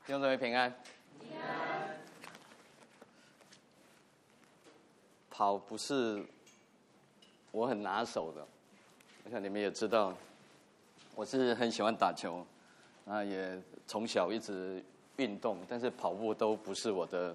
弟兄姊妹平安。跑不是我很拿手的，我想你们也知道，我是很喜欢打球，也从小一直运动，但是跑步都不是我的，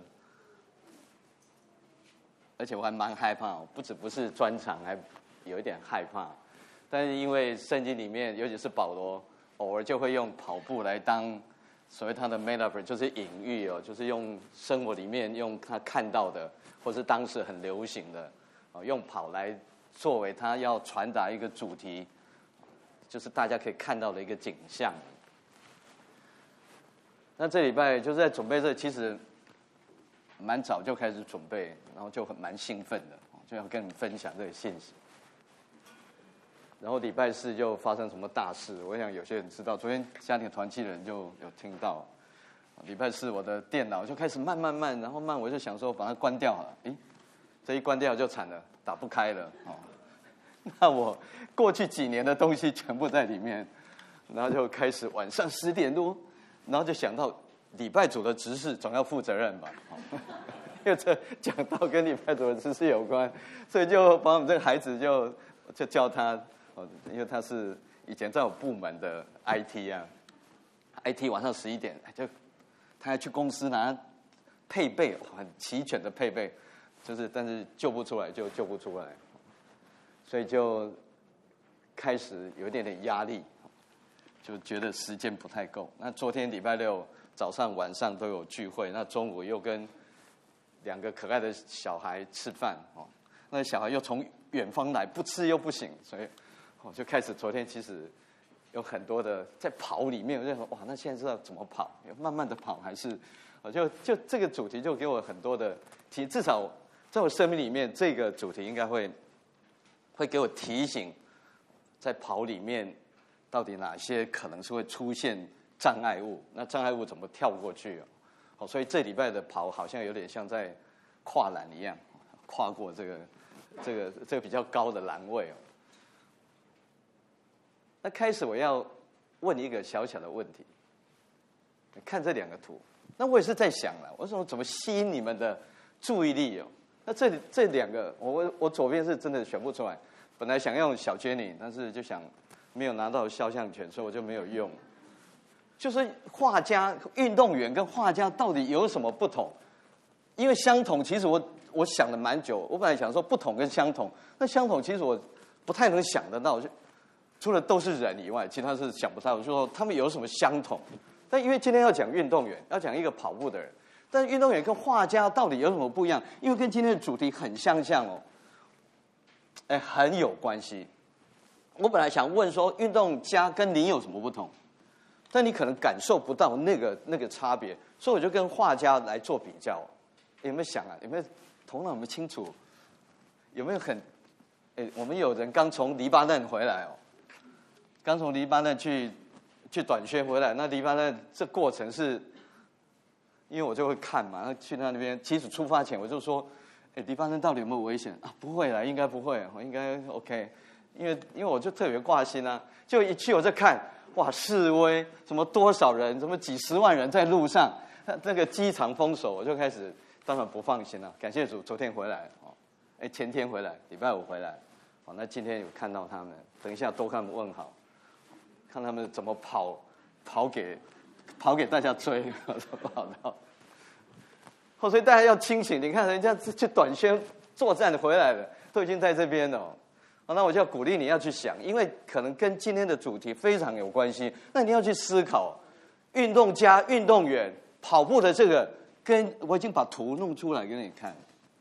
而且我还蛮害怕，不是专长，还有一点害怕。但是因为圣经里面，尤其是保罗，偶尔就会用跑步来当所谓他的 metaphor， 就是隐喻哦，就是用生活里面用他看到的，或是当时很流行的，用跑来作为他要传达一个主题，就是大家可以看到的一个景象。那这礼拜就是在准备这，其实蛮早就开始准备，然后就蛮兴奋的，就要跟你们分享这个信息。然后礼拜四就发生什么大事？我想有些人知道，昨天家庭团契的人就有听到。礼拜四我的电脑就开始慢，然后我就想说把它关掉了。这一关掉就惨了，打不开了。那我过去几年的东西全部在里面，然后就开始晚上10点多，然后就想到礼拜主的执事总要负责任吧，因为这讲到跟礼拜主的执事有关，所以就把我们这个孩子就叫他。因为他是以前在我部门的 IT 啊 ，IT 晚上11点他还去公司拿配备很齐全的配备，但是救不出来就救不出来，所以就开始有一点压力，就觉得时间不太够。那昨天礼拜六早上晚上都有聚会，那中午又跟2个可爱的小孩吃饭哦，那小孩又从远方来，不吃又不行，所以。我就开始，昨天其实有很多的在跑里面，我就说哇，那现在知道怎么跑？慢慢的跑还是，就这个主题就给我很多的提，至少在我生命里面，这个主题应该会给我提醒，在跑里面到底哪些可能是会出现障碍物，那障碍物怎么跳过去哦？所以这礼拜的跑好像有点像在跨栏一样，跨过这个比较高的栏位哦。那开始我要问一个小小的问题，看这2个图，那我也是在想了，我说怎么吸引你们的注意力哦？那这2个，我左边是真的选不出来，本来想用小 Jenny， 但是就想没有拿到肖像权，所以我就没有用。就是画家、运动员跟画家到底有什么不同？因为相同，其实我想了蛮久，我本来想说不同跟相同，那相同其实我不太能想得到。除了都是人以外，其他是想不到。就说他们有什么相同？但因为今天要讲运动员，要讲一个跑步的人，但运动员跟画家到底有什么不一样？因为跟今天的主题很相像哦，很有关系。我本来想问说，运动家跟你有什么不同？但你可能感受不到那个差别，所以我就跟画家来做比较。有没有想啊？有没有头脑有没有清楚？有没有我们有人刚从黎巴嫩回来哦。刚从黎巴嫩去短宣回来，那黎巴嫩这过程是，因为我就会看嘛，去那边，其实出发前我就说，黎巴嫩到底有没有危险啊？不会啦，应该不会，我应该 OK， 因为我就特别挂心啊，就一去我就看，哇，示威什么多少人，什么几10万人在路上，那个机场封锁，我就开始当然不放心了。感谢主，昨天回来哦，前天回来，礼拜5回来，哦，那今天有看到他们，等一下多看问好。看他们怎么跑给大家追，跑到，所以大家要清醒。你看人家去短宣作战回来了，都已经在这边了。那我就要鼓励你要去想，因为可能跟今天的主题非常有关系。那你要去思考，运动家、运动员跑步的这个，跟我已经把图弄出来给你看。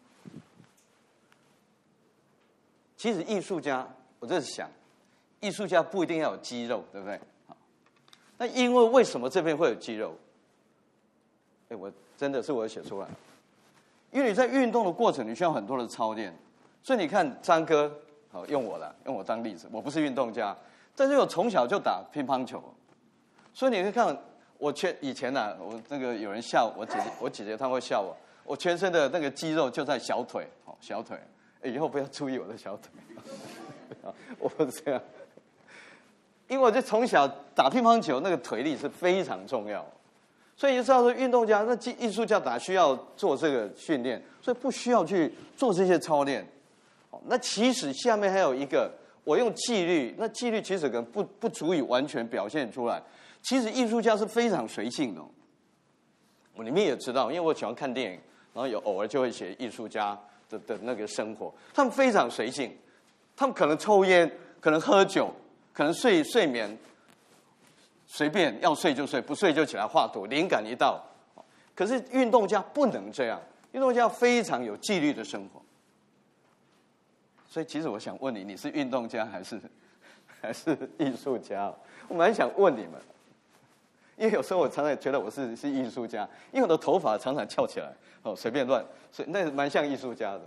其实艺术家，我在想。艺术家不一定要有肌肉，对不对？那因为什么这边会有肌肉？我真的是我写出来，因为你在运动的过程，你需要很多的操练。所以你看张哥，好用我当例子，我不是运动家，但是我从小就打乒乓球，所以你会看我以前我那个有人笑我姐姐她会笑我全身的那个肌肉就在小腿，小腿，以后不要注意我的小腿，我不是这样。因为我就从小打乒乓球，那个腿力是非常重要， 所以就知道说运动家那艺术家哪需要做这个训练，所以不需要去做这些操练。那其实下面还有一个，我用纪律，那纪律其实可能不足以完全表现出来。其实艺术家是非常随性的，我里面也知道，因为我喜欢看电影，然后偶尔就会写艺术家的那个生活，他们非常随性，他们可能抽烟，可能喝酒，可能睡眠，随便要睡就睡，不睡就起来画图，灵感一到。可是运动家不能这样，运动家非常有纪律的生活。所以其实我想问你，你是运动家还是艺术家？我蛮想问你们，因为有时候我常常觉得我是艺术家，因为我的头发常常翘起来，随便乱，所以那蛮像艺术家的。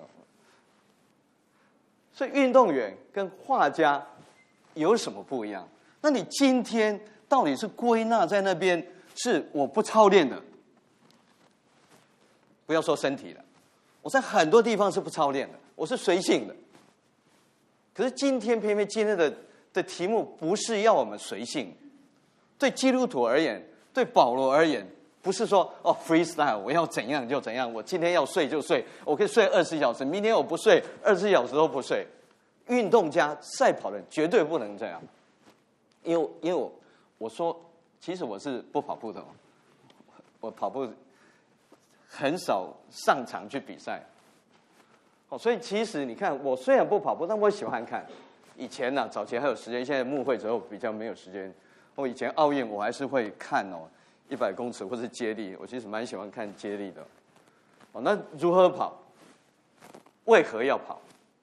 所以运动员跟画家有什么不一样？那你今天到底是归纳在那边是我不操练的，不要说身体了，我在很多地方是不操练的，我是随性的。可是偏偏今天的题目不是要我们随性，对基督徒而言，对保罗而言，不是说freestyle， 我要怎样就怎样，我今天要睡就睡，我可以睡24小时，明天我不睡24小时都不睡。运动家、赛跑的人绝对不能这样，因为我说，其实我是不跑步的，我跑步很少上场去比赛。所以其实你看，我虽然不跑步，但我喜欢看。以前呢，早前还有时间，现在牧会之后比较没有时间。我以前奥运我还是会看100公尺或是接力，我其实蛮喜欢看接力的。那如何跑？为何要跑？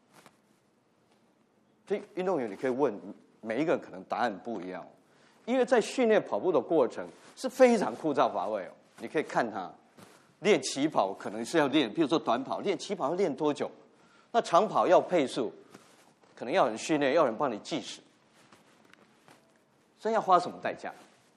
所以运动员你可以问每一个人，可能答案不一样。因为在训练跑步的过程是非常枯燥乏味。你可以看他。练起跑可能是要练，比如说短跑，练起跑要练多久？那长跑要配速，可能要人训练，要人帮你计时，所以要花什么代价？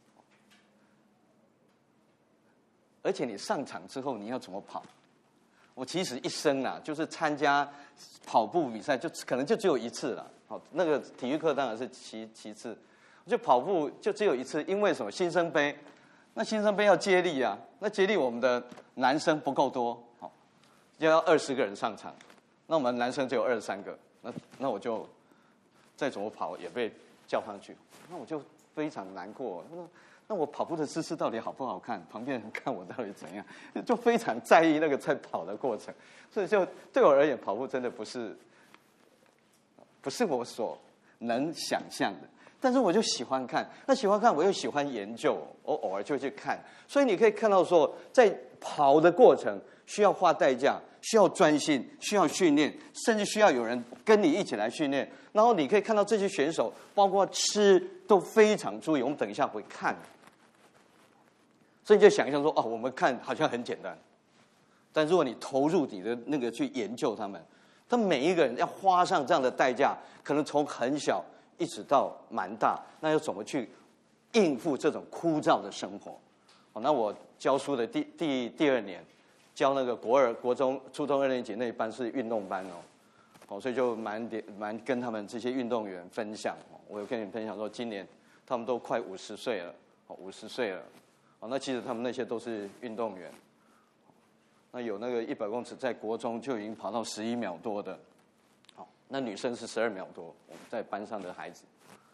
而且你上场之后你要怎么跑？我其实一生啊，就是参加跑步比赛，就可能就只有一次了。好，那个体育课当然是其次，就跑步就只有一次，因为什么？新生杯。那新生杯要接力啊，那接力我们的男生不够多，好，就要20个人上场，那我们男生只有23个，那我就再怎么跑也被叫上去，那我就非常难过。那我跑步的姿势到底好不好看？旁边人看我到底怎样？就非常在意那个在跑的过程，所以就对我而言，跑步真的不是我所能想象的。但是我就喜欢看，那喜欢看我又喜欢研究，我偶尔就去看。所以你可以看到说，在跑的过程需要花代价，需要专心，需要训练，甚至需要有人跟你一起来训练。然后你可以看到这些选手，包括吃都非常注意。我们等一下会看，所以你就想象说，我们看好像很简单，但如果你投入你的那个去研究他们每一个人要花上这样的代价，可能从很小一直到蛮大，那要怎么去应付这种枯燥的生活？那我教书的第2年，教那个国2、国中、初中2年级那一班是运动班所以就蛮跟他们这些运动员分享。我有跟你们分享说，今年他们都快50岁了，50岁了。那其实他们那些都是运动员。那有那个100公尺在国中就已经跑到11秒多的。那女生是12秒多，我们在班上的孩子。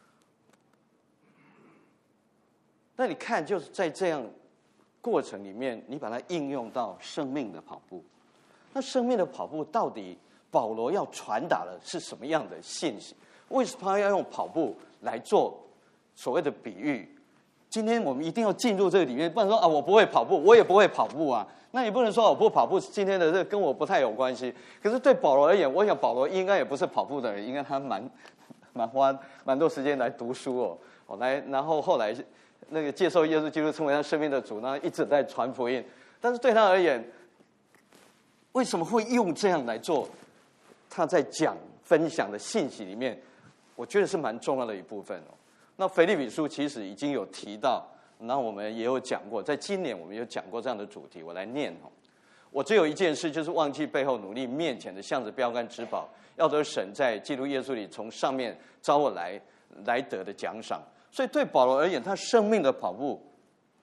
那你看，就是在这样过程里面，你把它应用到生命的跑步。那生命的跑步到底保罗要传达的是什么样的信息？为什么他要用跑步来做所谓的比喻？今天我们一定要进入这个里面，不然说我不会跑步，我也不会跑步啊。那你不能说我不跑步，今天的这跟我不太有关系。可是对保罗而言，我想保罗应该也不是跑步的人，应该他花蛮多时间来读书然后后来那个接受耶稣基督成为他生命的主，然后一直在传福音。但是对他而言，为什么会用这样来做？他在分享的信息里面，我觉得是蛮重要的一部分那腓立比书其实已经有提到，然后我们也有讲过，在今年我们有讲过这样的主题，我来念我只有一件事，就是忘记背后，努力面前的，向着标杆直跑，要得神在基督耶稣里从上面招我来得的奖赏。所以对保罗而言，他生命的跑步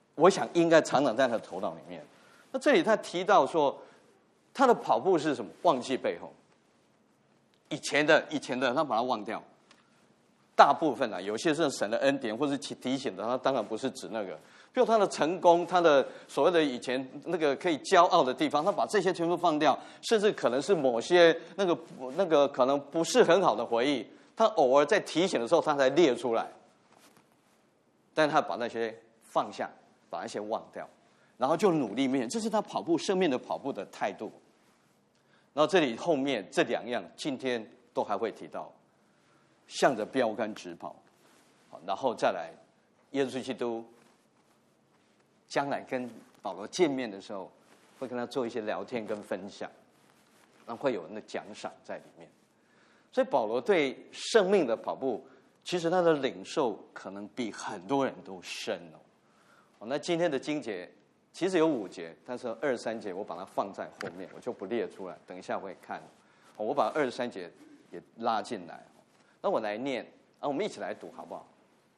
我想应该常常在他的头脑里面。那这里他提到说，他的跑步是什么？忘记背后，以前的他把它忘掉。大部分有些是神的恩典，或是提醒的，他当然不是指那个。比如他的成功，他的所谓的以前那个可以骄傲的地方，他把这些全部放掉，甚至可能是某些那个可能不是很好的回忆，他偶尔在提醒的时候，他才列出来。但是他把那些放下，把那些忘掉，然后就努力面，这是他跑步生命的跑步的态度。然后这里后面这2样，今天都还会提到，向着标杆直跑，然后再来，耶稣基督将来跟保罗见面的时候，会跟他做一些聊天跟分享，然后会有那奖赏在里面。所以保罗对生命的跑步，其实他的领受可能比很多人都深哦。那今天的经节其实有5节，但是23节我把它放在后面，我就不列出来，等一下会看。我把23节也拉进来，那我来念，我们一起来读好不好？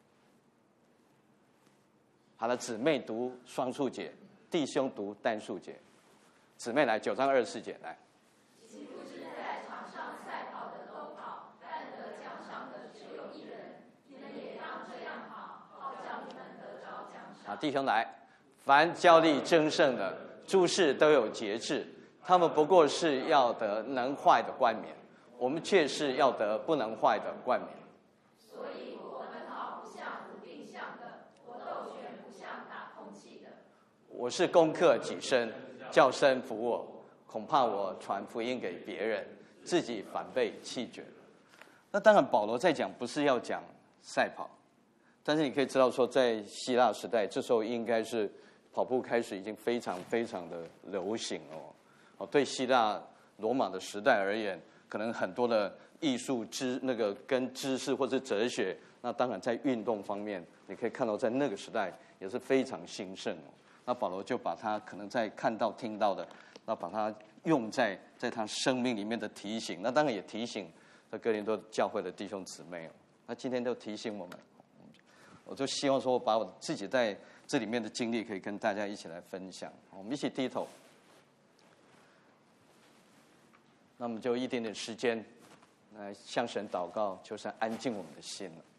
好了，姊妹读双数节，弟兄读单数节。姊妹来9章24节来。 岂不知在场上赛跑的都跑，但得奖赏的只有一人。你们也当这样跑，好叫你们得着奖赏。 好，弟兄来，凡交力争胜的，诸事都有节制，他们不过是要得能坏的冠冕，我们却是要得不能坏的冠冕。 所以我们跑不像无定向的，我斗拳不像打空气的。 我是攻克己身，叫身服我，恐怕我传福音给别人，自己反被弃绝。那当然，保罗在讲不是要讲赛跑，但是你可以知道说，在希腊时代，这时候应该是跑步开始已经非常非常的流行哦。对希腊罗马的时代而言，可能很多的艺术跟知识或是哲学，那当然在运动方面，你可以看到在那个时代也是非常兴盛哦。那保罗就把他可能在看到听到的，那把它用在他生命里面的提醒，那当然也提醒这哥林多教会的弟兄姊妹哦。那今天都提醒我们，我就希望说，把我自己在这里面的经历可以跟大家一起来分享。我们一起低头，那我们就一点点时间来向神祷告，求神安静我们的心了。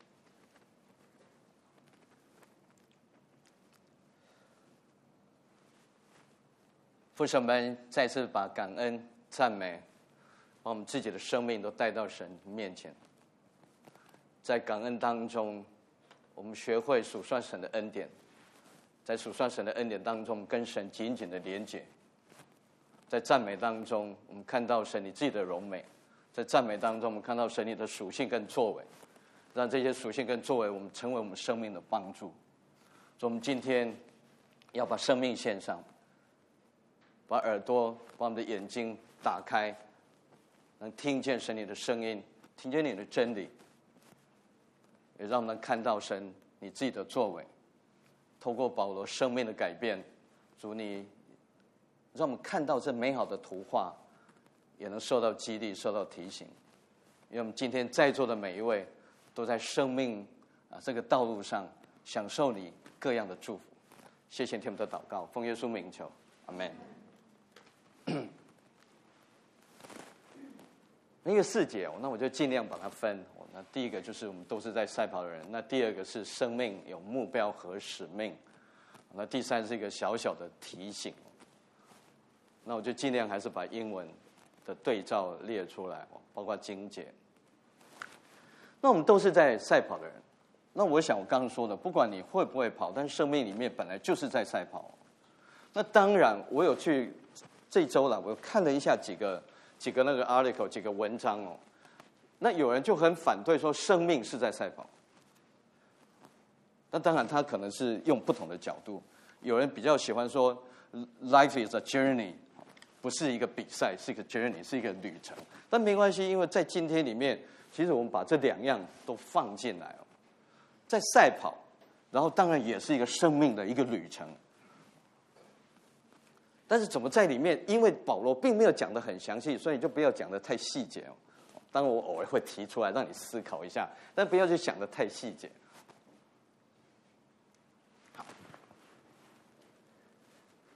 父神们再次把感恩、赞美，把我们自己的生命都带到神面前。在感恩当中，我们学会数算神的恩典，在数算神的恩典当中，跟神紧紧的连结。在赞美当中，我们看到神你自己的荣美；在赞美当中，我们看到神你的属性跟作为，让这些属性跟作为，我们成为我们生命的帮助。所以，我们今天要把生命献上。把耳朵、把我们的眼睛打开，能听见神你的声音，听见你的真理，也让我们看到神你自己的作为。透过保罗生命的改变，主你让我们看到这美好的图画，也能受到激励、受到提醒。因为我们今天在座的每一位，都在生命这个道路上享受你各样的祝福。谢谢听我们的祷告，奉耶稣名求，阿们。那个4节那我就尽量把它分。那第一个就是我们都是在赛跑的人，那第2个是生命有目标和使命，那第3是一个小小的提醒。那我就尽量还是把英文的对照列出来，包括经节。那我们都是在赛跑的人，那我想我刚刚说的，不管你会不会跑，但生命里面本来就是在赛跑。那当然，我有去这周了，我看了一下几个那个 article 几个文章那有人就很反对说生命是在赛跑。那当然他可能是用不同的角度，有人比较喜欢说 life is a journey， 不是一个比赛，是一个 journey， 是一个旅程。但没关系，因为在今天里面，其实我们把这2样都放进来在赛跑，然后当然也是一个生命的一个旅程。但是怎么在里面？因为保罗并没有讲得很详细，所以就不要讲得太细节当然我偶尔会提出来让你思考一下，但不要去想得太细节。好，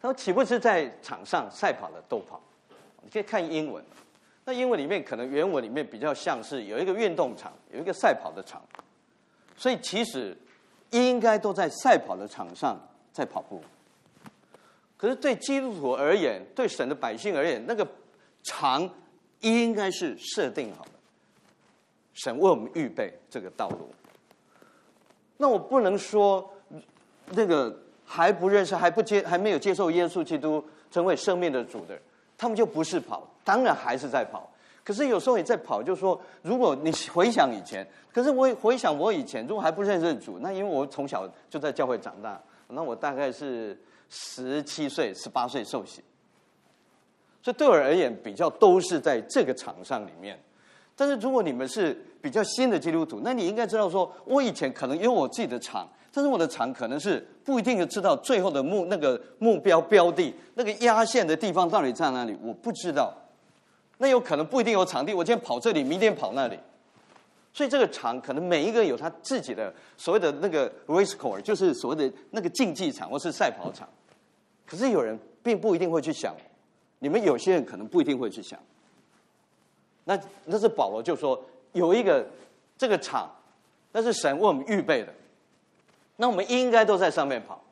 他说岂不是在场上赛跑的都跑？你可以看英文，那英文里面可能原文里面比较像是有一个运动场，有一个赛跑的场，所以其实应该都在赛跑的场上在跑步。可是对基督徒而言，对神的百姓而言，那个场应该是设定好的，神为我们预备这个道路。那我不能说那个还不认识、还没有接受耶稣基督成为生命的主的人，他们就不是跑，当然还是在跑。可是有时候你在跑，就是说，如果你回想以前，可是我回想我以前，如果还不认识主，那因为我从小就在教会长大，那我大概是17岁、18岁受洗，所以对我而言，比较都是在这个场上里面。但是如果你们是比较新的基督徒，那你应该知道说，我以前可能有我自己的场，但是我的场可能是不一定知道最后的那个目标标的，那个压线的地方到底在哪里，我不知道。那有可能不一定有场地，我今天跑这里，明天跑那里，所以这个场可能每一个有他自己的所谓的那个 race course， 就是所谓的那个竞技场或是赛跑场。可是有人并不一定会去想，你们有些人可能不一定会去想。那是保罗就说有一个这个场，那是神为我们预备的，那我们应该都在上面跑。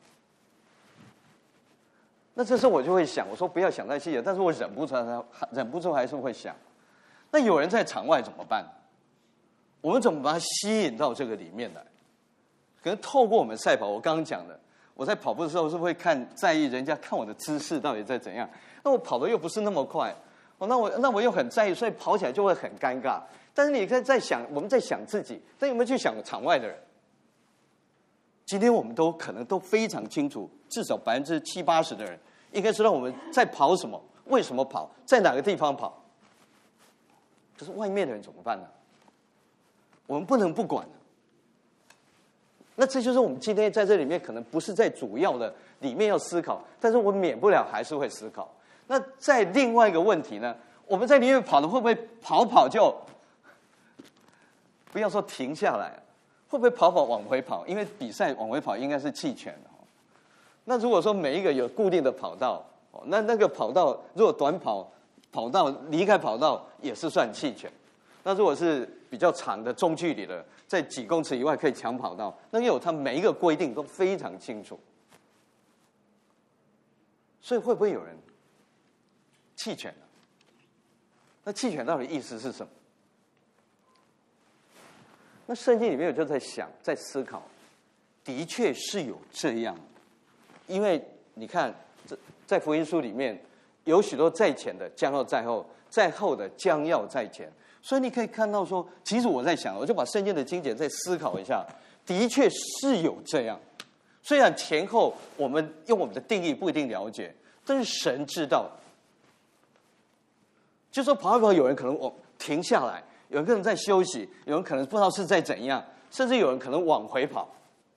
那这时候我就会想，我说不要想太细了，但是我忍不住还是会想，那有人在场外怎么办？我们怎么把他吸引到这个里面来？可能透过我们赛跑，我刚刚讲的，我在跑步的时候是不是会在意人家看我的姿势到底在怎样？那我跑的又不是那么快，那我又很在意，所以跑起来就会很尴尬。但是你在想，我们在想自己，但有没有去想场外的人？今天我们可能都非常清楚，至少70%、80%的人应该知道我们在跑什么，为什么跑，在哪个地方跑。可是外面的人怎么办呢？我们不能不管。那这就是我们今天在这里面可能不是在主要的里面要思考，但是我免不了还是会思考。那在另外一个问题呢，我们在里面跑的会不会跑就不要说停下来，会不会跑往回跑？因为比赛往回跑应该是弃权的。那如果说每一个有固定的跑道，那个跑道如果短跑道离开跑道也是算弃权。那如果是比较长的中距离的，在几公尺以外可以抢跑道，那有它每一个规定都非常清楚。所以会不会有人弃权呢？那弃权到底意思是什么？那圣经里面我就在想，在思考，的确是有这样。因为你看，在福音书里面有许多在前的将要在后，在后的将要在前。所以你可以看到说，其实我在想，我就把圣经的经节再思考一下，的确是有这样。虽然前后我们用我们的定义不一定了解，但是神知道。就说跑一跑，有人可能停下来，有人可能在休息，有人可能不知道是在怎样，甚至有人可能往回跑。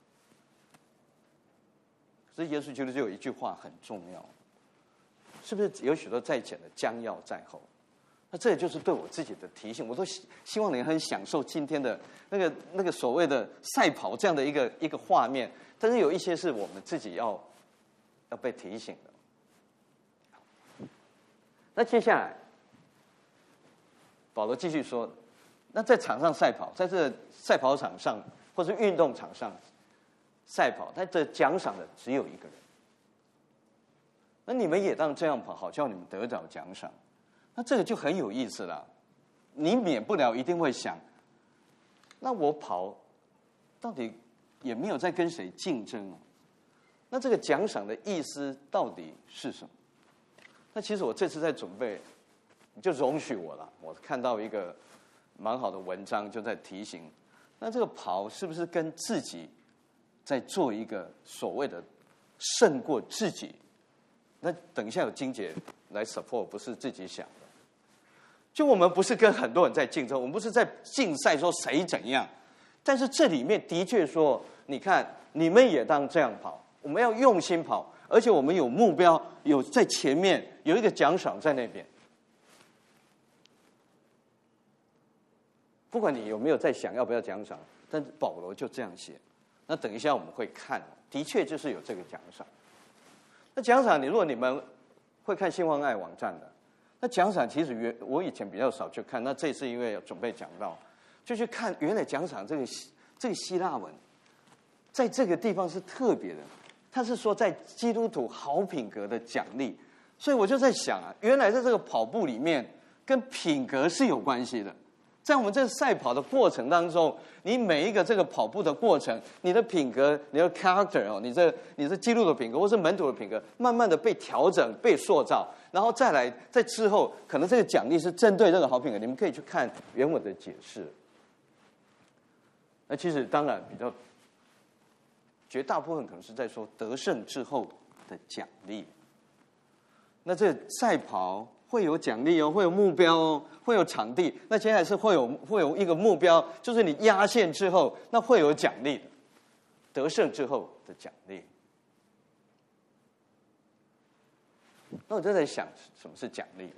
可是耶稣基督就有一句话很重要，是不是有许多在前的将要在后？那这也就是对我自己的提醒，我都希望你很享受今天的那个所谓的赛跑这样的一个画面，但是有一些是我们自己要被提醒的。那接下来保罗继续说，那在场上赛跑，在这赛跑场上或是运动场上赛跑，他这奖赏的只有一个人。那你们也当这样跑，好叫你们得着奖赏。那这个就很有意思了，你免不了一定会想，那我跑到底也没有在跟谁竞争那这个奖赏的意思到底是什么？那其实我这次在准备，就容许我了。我看到一个蛮好的文章，就在提醒，那这个跑是不是跟自己在做一个所谓的胜过自己？那等一下有经节来 support， 不是自己想的。就我们不是跟很多人在竞争，我们不是在竞赛说谁怎样，但是这里面的确说，你看你们也当这样跑，我们要用心跑，而且我们有目标，有在前面有一个奖赏在那边。不管你有没有在想要不要奖赏，但是保罗就这样写。那等一下我们会看，的确就是有这个奖赏。 那奖赏，如果你们会看新欢爱网站的，那奖赏其实我以前比较少去看，那这次因为准备讲到，就去看原来奖赏这个希腊文，在这个地方是特别的，他是说在基督徒好品格的奖励，所以我就在想啊，原来在这个跑步里面跟品格是有关系的。在我们这个赛跑的过程当中，你每一个这个跑步的过程，你的品格、你的 character 哦，你这基督的品格或是门徒的品格，慢慢的被调整、被塑造，然后再来在之后，可能这个奖励是针对这个好品格，你们可以去看原文的解释。那其实当然比较，绝大部分可能是在说得胜之后的奖励。那这赛跑会有奖励哦，会有目标哦，会有场地。那接下来是会有一个目标，就是你压线之后，那会有奖励的，得胜之后的奖励。那我就在想，什么是奖励？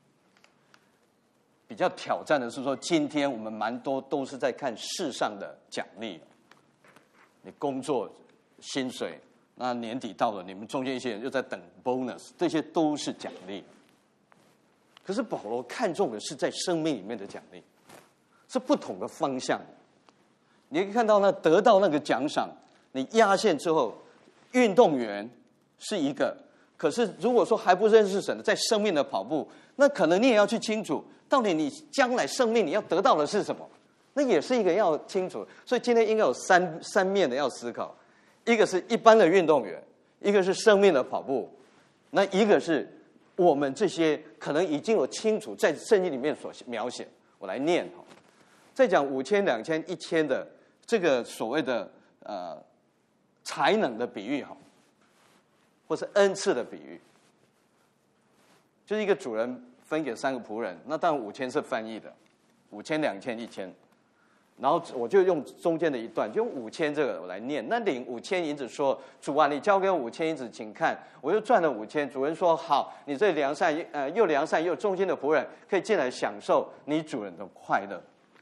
比较挑战的是说，今天我们蛮多都是在看世上的奖励，你工作薪水，那年底到了，你们中间一些人又在等 bonus， 这些都是奖励。可是保罗看重的是在生命里面的奖励，是不同的方向。你可以看到那得到那个奖赏，你压线之后，运动员是一个。可是如果说还不认识神的，在生命的跑步，那可能你也要去清楚，到底你将来生命你要得到的是什么，那也是一个要清楚。所以今天应该有三面的要思考，一个是一般的运动员，一个是生命的跑步，那一个是我们这些可能已经有清楚在圣经里面所描写。我来念哈，在讲5000、2000、1000的这个所谓的才能的比喻哈，或是恩赐的比喻，就是一个主人分给3个仆人，那当然5000是翻译的，5000、2000、1000，然后我就用中间的一段，就用5000这个我来念。那领5000银子说：“主啊，你交给我5000银子，请看，我又赚了5000。”主人说：“好，你这良善又良善又忠心的仆人，可以进来享受你主人的快乐。”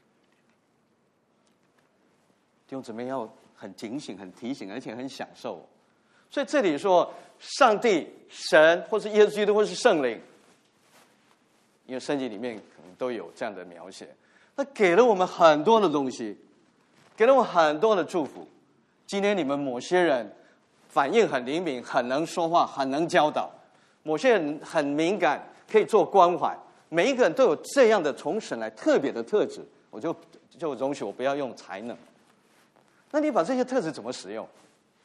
弟兄姊妹要很警醒、很提醒，而且很享受。所以这里说，上帝、神，或是耶稣基督，或是圣灵，因为圣经里面可能都有这样的描写，那给了我们很多的东西，给了我们很多的祝福。今天你们某些人反应很灵敏，很能说话，很能教导；某些人很敏感，可以做关怀。每一个人都有这样的从神来特别的特质，我就容许我不要用才能。那你把这些特质怎么使用？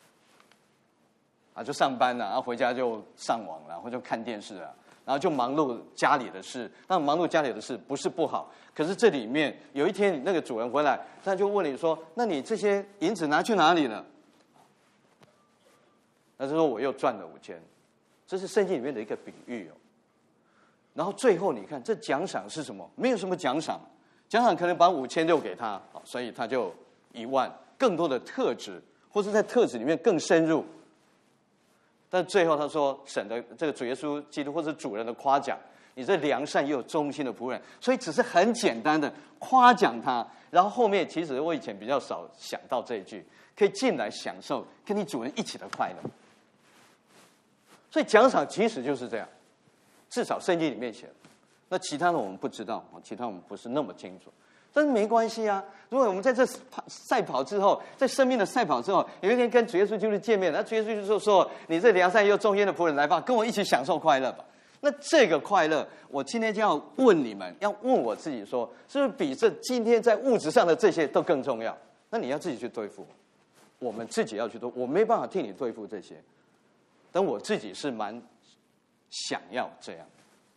就上班了，然后回家就上网了，或者看电视啊，然后就忙碌家里的事。那忙碌家里的事不是不好，可是这里面有一天那个主人回来，他就问你说：“那你这些银子拿去哪里了？”他就说：“我又赚了5000。”这是圣经里面的一个比喻哦。然后最后你看，这奖赏是什么？没有什么奖赏，奖赏可能把5000就给他，所以他就10000，更多的特质，或是在特质里面更深入。但最后他说，神的这个主耶稣基督或者主人的夸奖，你这良善又有忠心的仆人，所以只是很简单的夸奖他，然后后面其实我以前比较少想到这一句，可以进来享受跟你主人一起的快乐。所以奖赏其实就是这样，至少圣经里面写的，那其他的我们不知道，其他我们不是那么清楚。但是没关系啊！如果我们在这赛跑之后，在生命的赛跑之后，有一天跟主耶稣基督见面，那主耶稣基督说：“你这良善又忠心的仆人，来吧，跟我一起享受快乐吧。”那这个快乐，我今天就要问你们，要问我自己说，是不是比这今天在物质上的这些都更重要？那你要自己去对付，我们自己要去对付，我没办法替你对付这些，但我自己是蛮想要这样。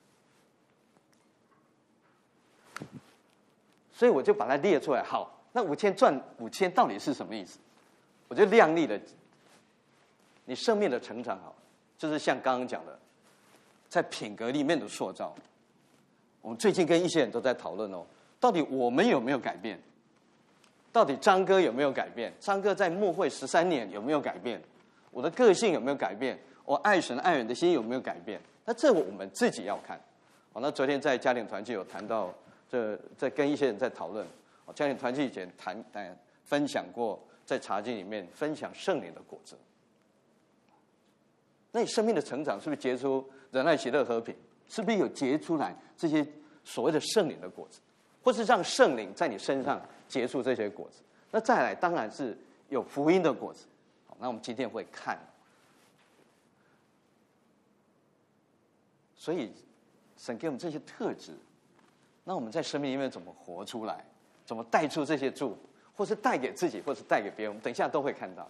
所以我就把它列出来。好，那5000赚5000到底是什么意思？我就亮丽的，你生命的成长好，就是像刚刚讲的，在品格里面的塑造。我们最近跟一些人都在讨论哦，到底我们有没有改变？到底张哥有没有改变？张哥在牧会13年有没有改变？我的个性有没有改变？我爱神爱人的心有没有改变？那这我们自己要看。那昨天在家庭团聚有谈到。在跟一些人在讨论，家庭团契以前分享过，在查经里面分享圣灵的果子。 那你生命的成长是不是结出仁爱、喜乐、和平？是不是有结出来这些所谓的圣灵的果子，或是让圣灵在你身上结出这些果子？那再来，当然是有福音的果子。好，那我们今天会看。所以，神给我们这些特质，那我们在生命里面怎么活出来？怎么带出这些祝福，或是带给自己，或是带给别人？我们等一下都会看到。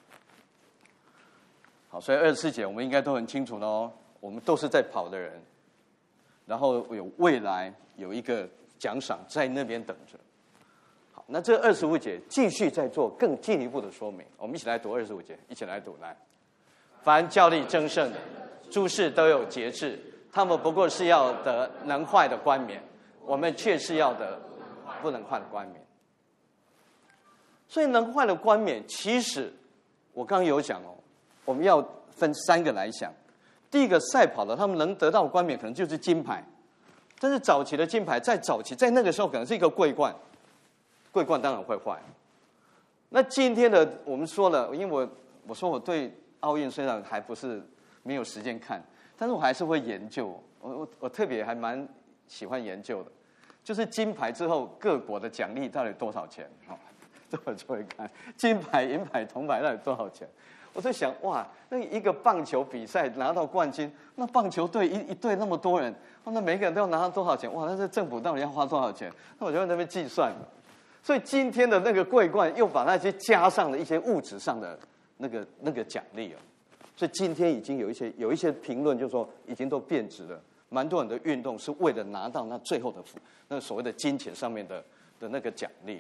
好，所以24节我们应该都很清楚了哦。我们都是在跑的人，然后有未来有一个奖赏在那边等着。好，那这25节继续再做更进一步的说明。我们一起来读25节，一起来读来。凡较力争胜的，诸事都有节制，他们不过是要得能坏的冠冕，我们却是要得不能坏的冠冕。所以能坏的冠冕，其实我刚刚有讲哦，我们要分3个来想。第一个，赛跑的他们能得到的冠冕可能就是金牌，但是早期的金牌在早期在那个时候可能是一个桂冠，桂冠当然会坏。那今天的我们说了，因为我说我对奥运虽然还不是没有时间看，但是我还是会研究。我特别还蛮喜欢研究的，就是金牌之后各国的奖励到底多少钱？这我就会看金牌、银牌、铜牌到底多少钱。我在想，哇，那一个棒球比赛拿到冠军，那棒球队一队那么多人，那每个人都要拿到多少钱？哇，那这政府到底要花多少钱？那我就在那边计算。所以今天的那个桂冠又把那些加上了一些物质上的那个奖励了。所以今天已经有一些评论就说已经都变质了，蛮多人的运动是为了拿到那最后的那所谓的金钱上面的那个奖励。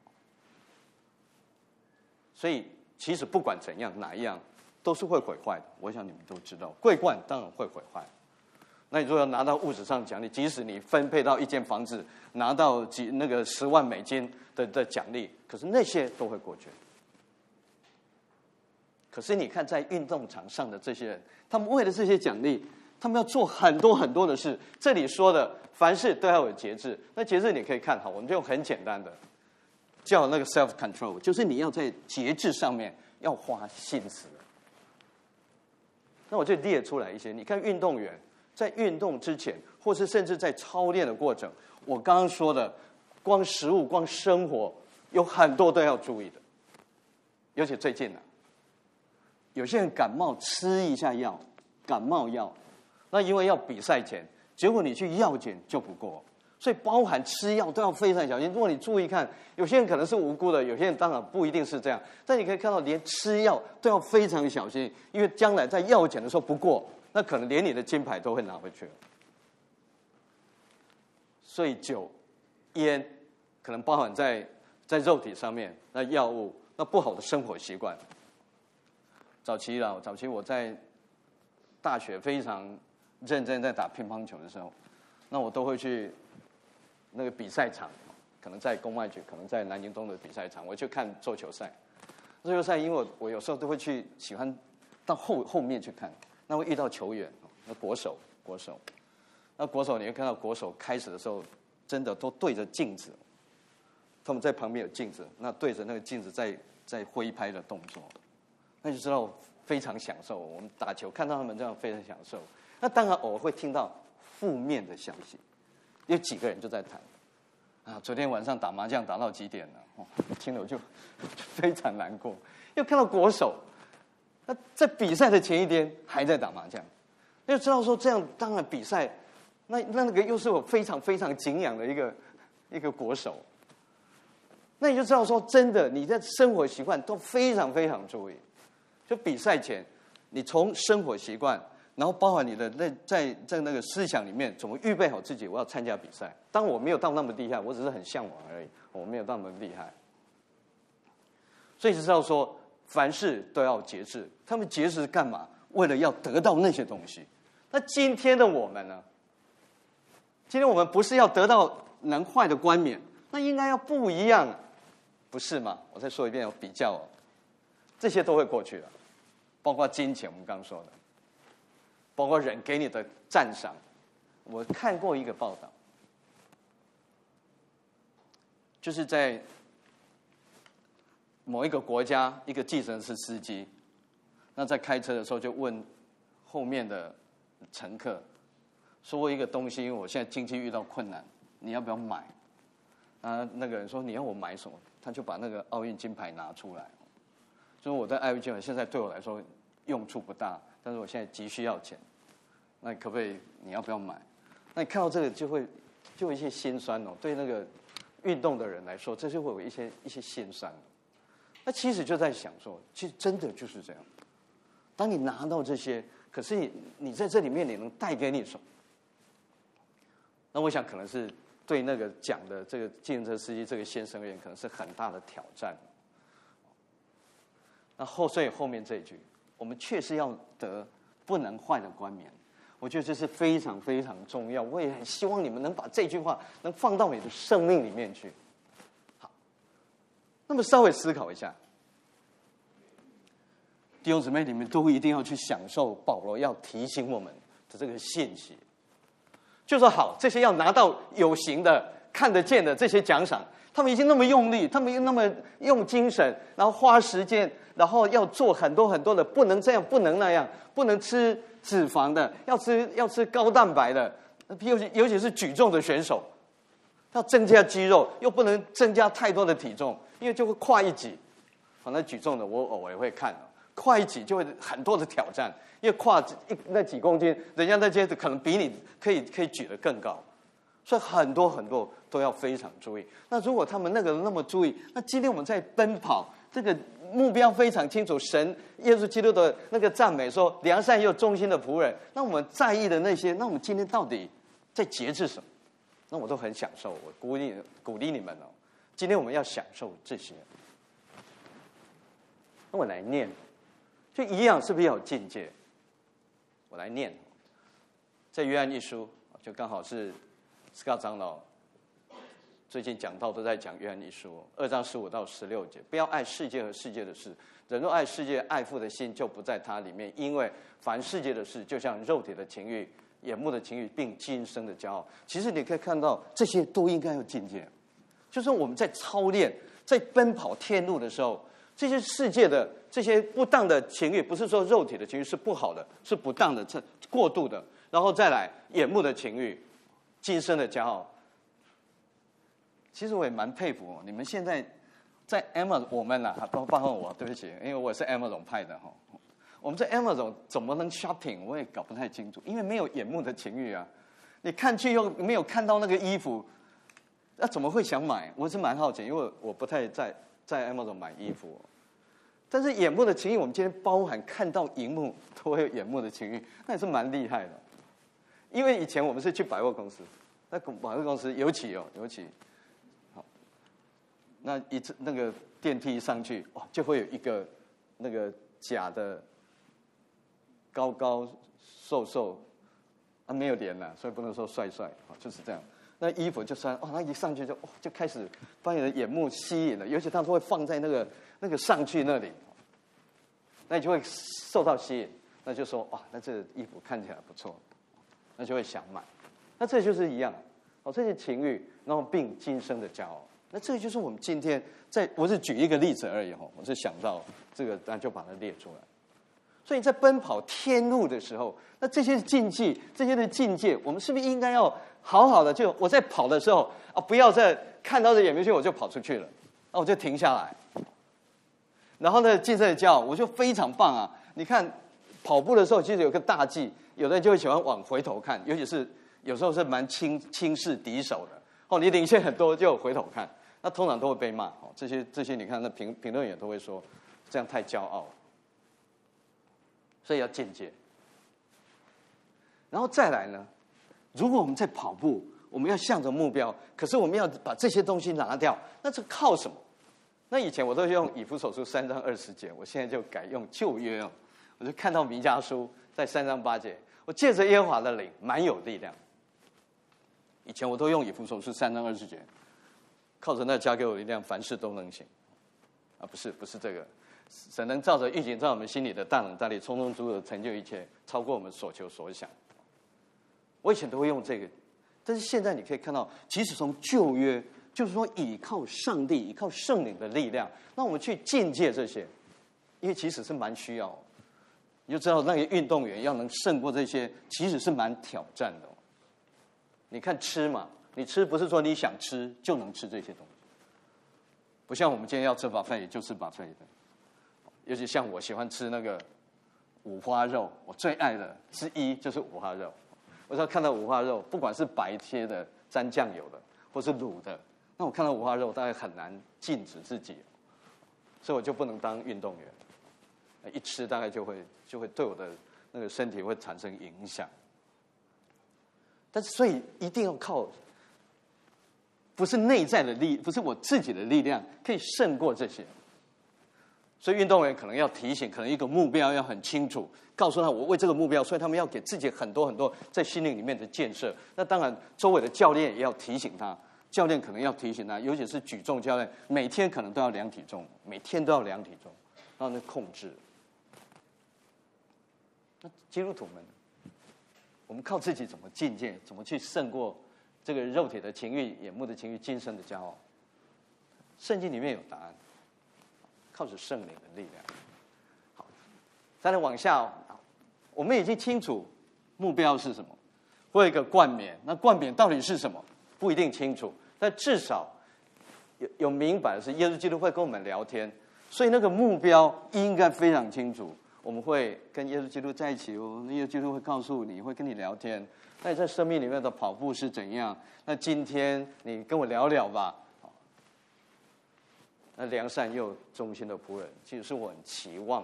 所以其实不管怎样哪一样都是会毁坏的，我想你们都知道，桂冠当然会毁坏。那你如果要拿到物质上的奖励，即使你分配到一间房子，拿到10万美金的奖励，可是那些都会过去。可是你看，在运动场上的这些人，他们为了这些奖励，他们要做很多很多的事。这里说的凡事都要有节制，那节制你可以看好，我们就用很简单的叫那个 self control， 就是你要在节制上面要花心思。那我就列出来一些，你看运动员在运动之前，或是甚至在操练的过程，我刚刚说的，光食物、光生活，有很多都要注意的。尤其最近啊，有些人感冒吃一下药，感冒药，那因为要比赛前，结果你去药检就不过，所以包含吃药都要非常小心。如果你注意看，有些人可能是无辜的，有些人当然不一定是这样，但你可以看到，连吃药都要非常小心，因为将来在药检的时候不过，那可能连你的金牌都会拿回去了。所以酒、烟，可能包含在肉体上面，那药物，那不好的生活习惯。早期我在大学非常认真在打乒乓球的时候，那我都会去那个比赛场，可能在公外局，可能在南京东的比赛场，我去看桌球赛。桌球赛，因为我有时候都会喜欢到后面去看，那会遇到球员，那国手，那国手你会看到国手开始的时候，真的都对着镜子，他们在旁边有镜子，那对着那个镜子在挥拍的动作。那就知道非常享受。我们打球看到他们这样非常享受。那当然偶尔会听到负面的消息，有几个人就在谈啊，昨天晚上打麻将打到几点了？听了我就非常难过。又看到国手，那在比赛的前一天还在打麻将，就知道说这样当然比赛，那个又是我非常非常敬仰的一个国手。那你就知道说真的，你在生活习惯都非常非常注意。就比赛前，你从生活习惯，然后包含你的在那个思想里面，怎么预备好自己？我要参加比赛。当我没有到那么厉害，我只是很向往而已，我没有到那么厉害。所以就知道说，凡事都要节制。他们节制干嘛？为了要得到那些东西。那今天的我们呢？今天我们不是要得到能坏的冠冕，那应该要不一样，不是吗？我再说一遍，有比较哦，这些都会过去了。包括金钱，我们刚刚说的，包括人给你的赞赏。我看过一个报道，就是在某一个国家，一个计程车司机，那在开车的时候就问后面的乘客说一个东西，因为我现在经济遇到困难，你要不要买？那个人说你要我买什么？他就把那个奥运金牌拿出来，就是我的奥运金牌现在对我来说用处不大，但是我现在急需要钱，那可不可以？你要不要买？那你看到这个就会有一些心酸哦，对那个运动的人来说，这就会有一些心酸。那其实就在想说，其实真的就是这样。当你拿到这些，可是你在这里面你能带给你什么？那我想可能是对那个讲的这个计程车司机这个先生而言，可能是很大的挑战。所以后面这一句，我们确实要得不能坏的冠冕。我觉得这是非常非常重要，我也很希望你们能把这句话能放到你的生命里面去。好，那么稍微思考一下，弟兄姊妹，你们都一定要去享受保罗要提醒我们的这个信息，就说好，这些要拿到有形的、看得见的这些奖赏，他们已经那么用力，他们又那么用精神，然后花时间，然后要做很多很多的，不能这样，不能那样，不能吃脂肪的，要吃高蛋白的，尤其是举重的选手，要增加肌肉，又不能增加太多的体重，因为就会跨一级。反正举重的我偶尔会看，跨一级就会很多的挑战，因为跨那几公斤，人家那些可能比你可以举得更高，所以很多很多都要非常注意。那如果他们那么注意，那今天我们在奔跑，这个目标非常清楚，神耶稣基督的那个赞美说良善又忠心的仆人，那我们在意的那些，那我们今天到底在节制什么？那我都很享受，我鼓励你们哦，今天我们要享受这些。那我来念，就一样，是不是要有境界？我来念，在约翰一书，就刚好是Scott 长老最近讲道都在讲约翰一书2章15到16节，不要爱世界和世界的事，人若爱世界，爱父的心就不在他里面，因为凡世界的事，就像肉体的情欲、眼目的情欲，并今生的骄傲。其实你可以看到，这些都应该有境界，就是我们在操练、在奔跑天路的时候，这些世界的这些不当的情欲，不是说肉体的情欲是不好的，是不当的、过度的，然后再来眼目的情欲、今生的骄傲。其实我也蛮佩服你们现在在 Amazon， 我们包括我，对不起，因为我是 Amazon 派的哈。我们在 Amazon 怎么能 shopping， 我也搞不太清楚，因为没有眼目的情欲啊。你看去又没有看到那个衣服，那怎么会想买？我是蛮好奇，因为我不太在 Amazon 买衣服。但是眼目的情欲，我们今天包含看到荧幕都会有眼目的情欲，那也是蛮厉害的。因为以前我们是去百货公司，那百货公司尤其，好，那那个电梯上去，就会有一个那个假的高高瘦瘦，没有脸了，所以不能说帅，就是这样。那衣服就穿，那一上去就开始把你的眼目吸引了，尤其他都会放在那个上去那里，那你就会受到吸引，那就说那这个衣服看起来不错，那就会想买。那这就是一样，这些情欲，然后并今生的骄傲。那这就是我们今天我是举一个例子而已，我是想到这个，那就把它列出来。所以在奔跑天路的时候，那这些禁忌、这些的境界，我们是不是应该要好好的？就我在跑的时候不要再看到这眼明去，我就跑出去了，我就停下来。然后呢，今生的骄傲，我就非常棒啊！你看跑步的时候，其实有个大忌，有的人就会喜欢往回头看，尤其是有时候是蛮轻视敌手的你领先很多就回头看，那通常都会被骂这些你看那评论员都会说这样太骄傲了。所以要境界，然后再来呢？如果我们在跑步，我们要向着目标，可是我们要把这些东西拿掉，那这靠什么？那以前我都用以弗所书3章20节，我现在就改用旧约我就看到弥迦书在3章8节，我借着耶和华的灵，蛮有力量。以前我都用以弗所书3章20节，靠着那加给我的力量，凡事都能行。不是这个。神能照着预警在我们心里的大能大力，充充足足的成就一切，超过我们所求所想。我以前都会用这个，但是现在你可以看到，即使从旧约，就是说倚靠上帝、倚靠圣灵的力量，让我们去境界这些，因为其实是蛮需要。 你就知道那个运动员要能胜过这些，其实是蛮挑战的。你看吃嘛，你吃不是说你想吃就能吃这些东西，不像我们今天要吃buffet就吃buffet的。尤其像我喜欢吃那个五花肉，我最爱的之一就是五花肉。我只要看到五花肉，不管是白切的、沾酱油的，或是卤的，那我看到五花肉，大概很难禁止自己，所以我就不能当运动员。一吃大概就会对我的那个身体会产生影响。但是所以一定要靠，不是内在的力，不是我自己的力量可以胜过这些。所以运动员可能要提醒，可能一个目标要很清楚，告诉他我为这个目标，所以他们要给自己很多很多在心灵里面的建设。那当然，周围的教练也要提醒他，教练可能要提醒他，尤其是举重教练，每天可能都要量体重，每天都要量体重，然后那控制。那基督徒们，我们靠自己怎么境界，怎么去胜过这个肉体的情欲、眼目的情欲、今生的骄傲？圣经里面有答案。靠着圣灵的力量。好，再来往下，我们已经清楚目标是什么，会有一个冠冕。那冠冕到底是什么？不一定清楚，但至少有明白的是，耶稣基督会跟我们聊天，所以那个目标应该非常清楚。我们会跟耶稣基督在一起哦，耶稣基督会告诉你，会跟你聊天。那你在生命里面的跑步是怎样？那今天你跟我聊聊吧。那良善又忠心的仆人，其实是我很期望的。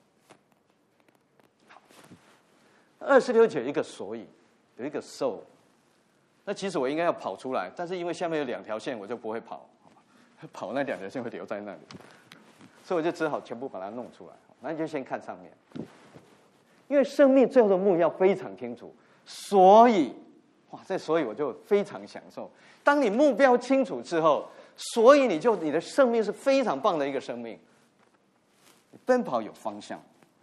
好，26节有一个所以，有一个 so。那其实我应该要跑出来，但是因为下面有2条线，我就不会跑，跑那2条线会留在那里，所以我就只好全部把它弄出来。那你就先看上面，因为生命最后的目标非常清楚，所以，哇，这所以我就非常享受。当你目标清楚之后，所以你的生命是非常棒的一个生命，你奔跑有方向。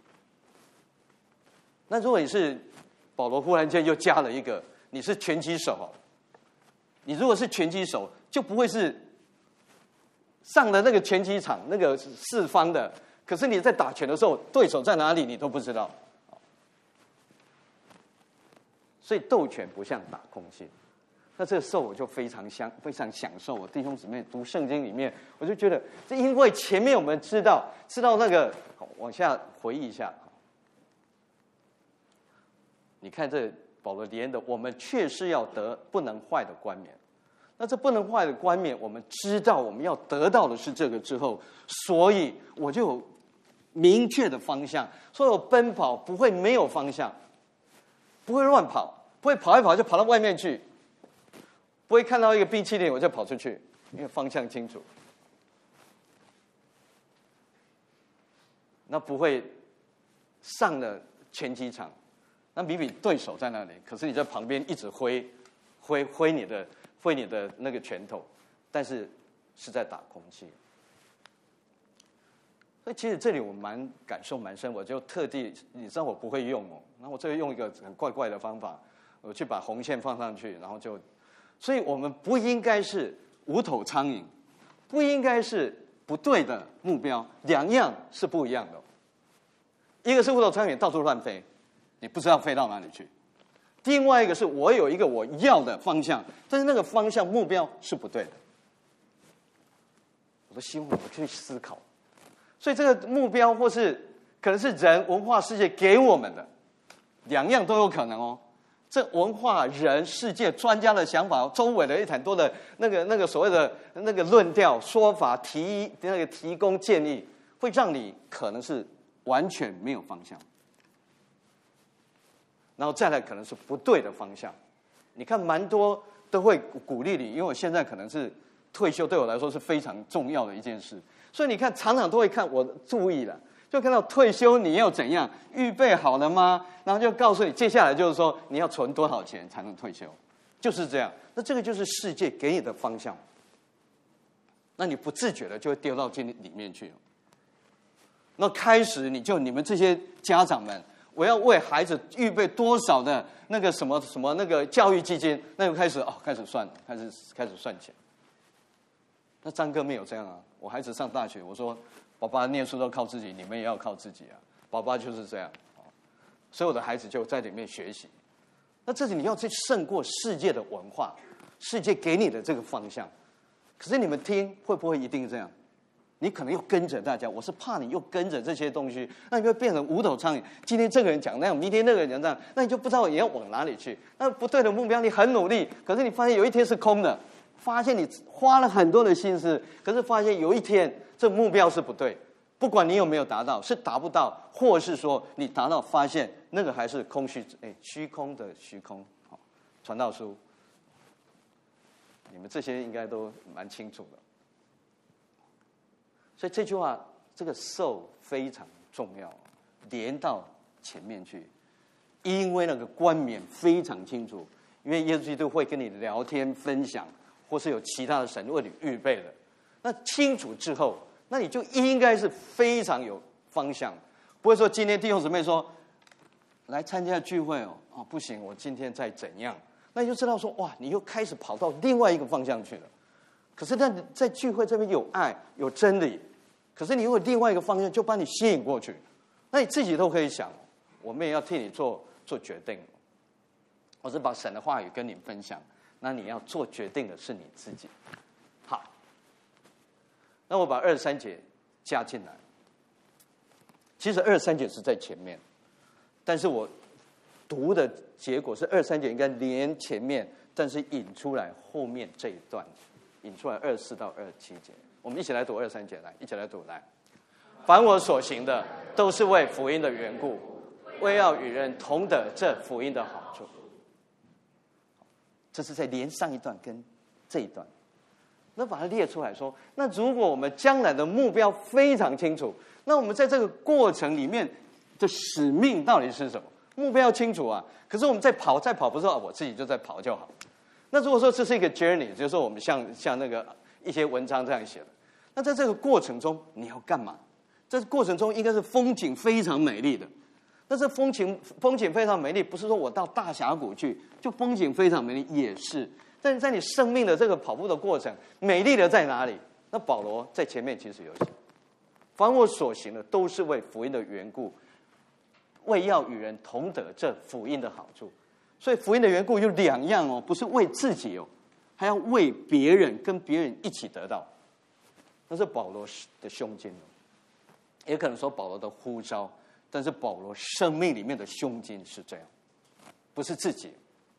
那如果你是保罗，忽然间又加了一个，你是拳击手，你如果是拳击手，就不会是上了那个拳击场那个四方的，可是你在打拳的时候，对手在哪里你都不知道。所以斗拳不像打空气。那这个时候我就非常享受。我弟兄姊妹读圣经里面，我就觉得，这因为前面我们知道那个，往下回忆一下。你看这保罗连的，我们确是要得不能坏的冠冕。那这不能坏的冠冕，我们知道我们要得到的是这个之后，所以我就有明确的方向，所以我奔跑不会没有方向，不会乱跑，不会跑一跑就跑到外面去。不会看到一个冰淇淋我就跑出去，因为方向清楚。那不会上了拳击场，那明明对手在那里，可是你在旁边一直挥你的那个拳头，但是是在打空气。所以其实这里我感受蛮深，我就特地，你知道我不会用哦，然后我这个用一个很怪的方法，我去把红线放上去，然后就。所以我们不应该是无头苍蝇，不应该是不对的目标，两样是不一样的。一个是无头苍蝇到处乱飞，你不知道飞到哪里去；另外一个是我有一个我要的方向，但是那个方向目标是不对的。我都希望我去思考，所以这个目标或是可能是人文化世界给我们的，两样都有可能哦。这文化、人、世界、专家的想法，周围的很多的那个所谓的那个论调、说法、提供建议，会让你可能是完全没有方向，然后再来可能是不对的方向。你看，蛮多都会鼓励你，因为我现在可能是退休，对我来说是非常重要的一件事，所以你看，常常都会看我注意了。就看到退休你要怎样预备好了吗？然后就告诉你，接下来就是说你要存多少钱才能退休，就是这样。那这个就是世界给你的方向，那你不自觉的就会丢到这里面去。那开始你们这些家长们，我要为孩子预备多少的那个什么那个教育基金，那就开始算了，开始算钱。那张哥没有这样啊，我孩子上大学，我说。爸爸念书都靠自己，你们也要靠自己啊！爸爸就是这样， 所有的孩子就在里面学习。那这是你要去胜过世界的文化，世界给你的这个方向。可是你们听会不会一定这样？你可能又跟着大家，我是怕你又跟着这些东西，那你会变成无头苍蝇。今天这个人讲那样，明天那个人讲这样，那你就不知道你要往哪里去。那不对的目标，你很努力，可是你发现有一天是空的，发现你花了很多的心思，可是发现有一天这目标是不对。不管你有没有达到，是达不到，或是说你达到，发现那个还是空虚，虚空的虚空。好，传道书，你们这些应该都蛮清楚的。所以这句话，这个受非常重要，连到前面去，因为那个冠冕非常清楚，因为耶稣基督会跟你聊天分享，或是有其他的神为你预备的。那清楚之后，那你就应该是非常有方向，不会说今天弟兄姊妹说来参加聚会哦，不行，我今天在怎样，那你就知道说哇，你又开始跑到另外一个方向去了。可是那在聚会这边有爱有真理，可是你有另外一个方向就把你吸引过去，那你自己都可以想，我们也要替你做决定，我是把神的话语跟你分享，那你要做决定的是你自己。好，那我把23节加进来。其实23节是在前面，但是我读的结果是23节应该连前面，但是引出来后面这一段，引出来24到27节。我们一起来读23节，来，一起来读，来。凡我所行的，都是为福音的缘故，为要与人同得这福音的好处。这是在连上一段跟这一段，那把它列出来说，那如果我们将来的目标非常清楚，那我们在这个过程里面的使命到底是什么？目标清楚啊，可是我们在跑，不是说我自己就在跑就好。那如果说这是一个 journey， 就是说我们像那个一些文章这样写的，那在这个过程中你要干嘛？这过程中应该是风景非常美丽的。但是风景非常美丽，不是说我到大峡谷去就风景非常美丽，也是。但是在你生命的这个跑步的过程，美丽的在哪里？那保罗在前面其实有写，凡我所行的，都是为福音的缘故，为要与人同得这福音的好处。所以福音的缘故有两样哦，不是为自己哦，还要为别人，跟别人一起得到。那是保罗的胸襟哦，也可能说保罗的呼召。但是保罗生命里面的胸襟是这样，不是自己，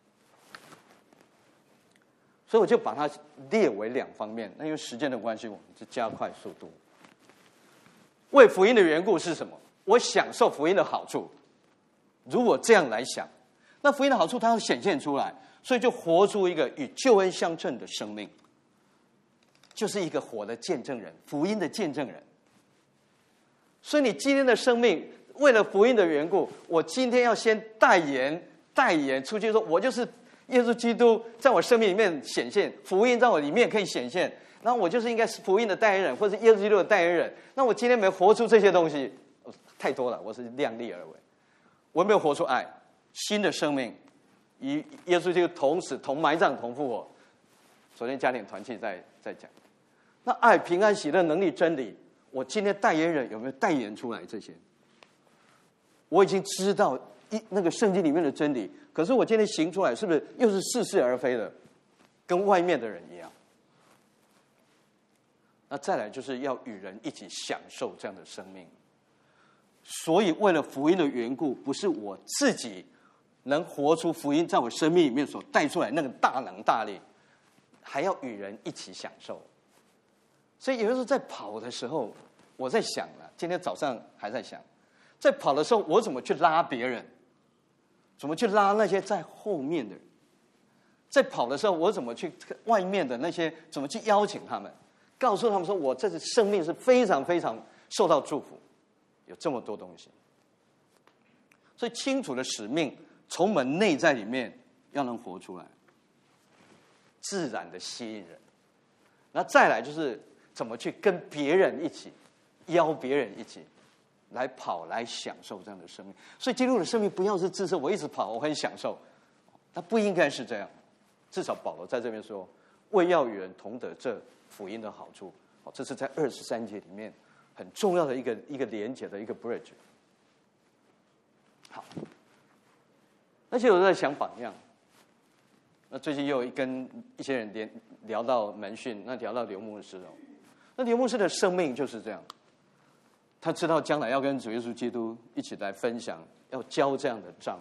所以我就把它列为两方面。那因为时间的关系，我们就加快速度。为福音的缘故是什么？我享受福音的好处。如果这样来想，那福音的好处它要显现出来，所以就活出一个与救恩相称的生命，就是一个活的见证人，福音的见证人。所以你今天的生命，为了福音的缘故，我今天要先代言出去，说我就是耶稣基督在我生命里面显现，福音在我里面可以显现，那我就是应该是福音的代言人，或者耶稣基督的代言人。那我今天没活出这些东西，太多了，我是量力而为。我没有活出爱，新的生命，与耶稣基督同死、同埋葬、同复活。昨天家庭团契在讲，那爱、平安、喜乐、能力、真理，我今天代言人有没有代言出来这些？我已经知道那个圣经里面的真理，可是我今天行出来，是不是又是似是而非的，跟外面的人一样？那再来就是要与人一起享受这样的生命。所以为了福音的缘故，不是我自己能活出福音在我生命里面所带出来那个大能大力，还要与人一起享受。所以有的时候在跑的时候，我在想了，今天早上还在想，在跑的时候我怎么去拉别人，怎么去拉那些在后面的人，在跑的时候我怎么去外面的那些，怎么去邀请他们，告诉他们说我这次生命是非常非常受到祝福，有这么多东西。所以清楚的使命从我们内在里面要能活出来，自然的吸引人。那再来就是怎么去跟别人一起，邀别人一起来跑，来享受这样的生命。所以基督的生命不要是自身我一直跑我很享受，它不应该是这样。至少保罗在这边说，为要与人同得这福音的好处。这是在23节里面很重要的一个连结的一个 bridge。好， 而且我在想榜样。那最近又跟一些人聊到门训，那聊到刘牧师哦，那刘牧师的生命就是这样，他知道将来要跟主耶稣基督一起来分享，要交这样的账。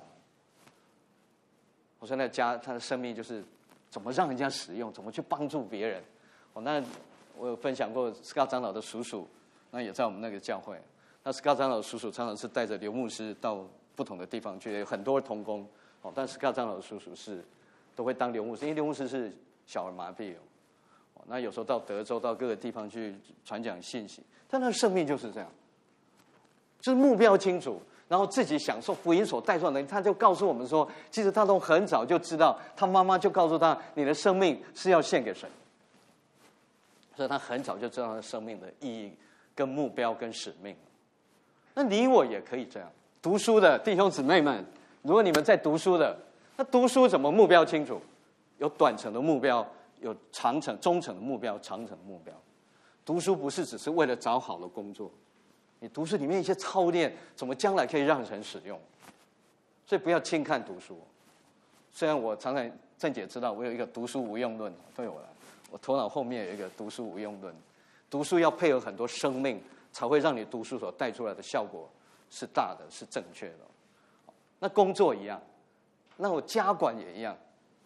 我说那他的生命就是怎么让人家使用，怎么去帮助别人。那我有分享过Scott长老的叔叔，那也在我们那个教会。那Scott长老的叔叔常常是带着刘牧师到不同的地方去，有很多同工。但Scott长老的叔叔都会当刘牧师，因为刘牧师是小儿麻痹那有时候到德州到各个地方去传讲信息，但他的生命就是这样，就是目标清楚，然后自己享受福音所带出来的。他就告诉我们说，其实他从很早就知道，他妈妈就告诉他，你的生命是要献给神，所以他很早就知道他的生命的意义、跟目标、跟使命。那你我也可以这样，读书的弟兄姊妹们，如果你们在读书的，那读书怎么目标清楚？有短程的目标，有长程、中程的目标，长程的目标。读书不是只是为了找好的工作，你读书里面一些操练，怎么将来可以让神使用？所以不要轻看读书。虽然我常常郑姐知道我有一个读书无用论，对我来，我头脑后面有一个读书无用论。读书要配合很多生命，才会让你读书所带出来的效果是大的，是正确的。那工作一样，那我家管也一样。